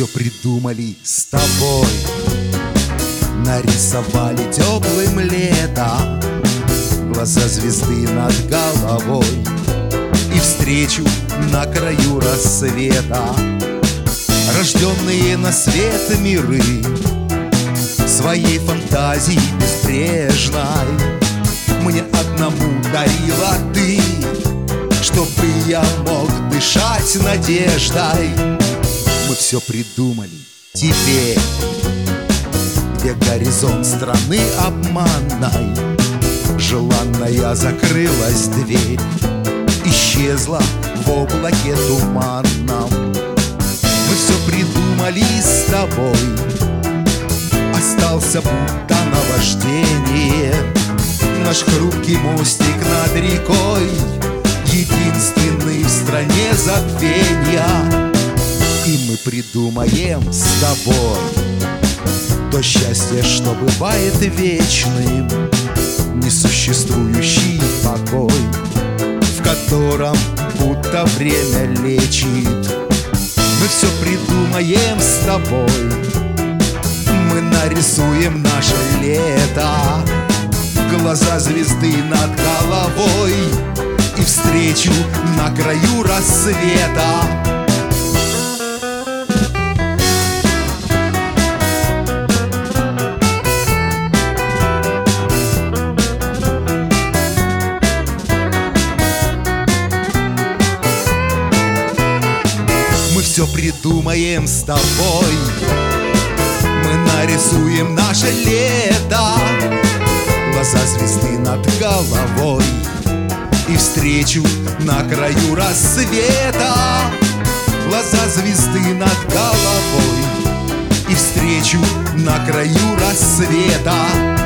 придумали с тобой. Нарисовали теплым летом глаза звезды над головой и встречу на краю рассвета. Рожденные на свет миры своей фантазией безбрежной мне одному дарила ты, чтобы я мог дышать надеждой. Мы все придумали теперь, где горизонт страны обманной. Желанная закрылась дверь, исчезла в облаке туманном. Мы все придумали с тобой, остался будто наваждение наш хрупкий мостик над рекой, единственный в стране забвенья. И мы придумаем с тобой то счастье, что бывает вечным, несуществующий покой, в котором будто время лечит. Мы все придумаем с тобой, мы нарисуем наше лето, глаза звезды над головой и встречу на краю рассвета. Мы все придумаем с тобой, мы нарисуем наше лето, глаза звезды над головой и встречу на краю рассвета. Глаза звезды над головой и встречу на краю рассвета.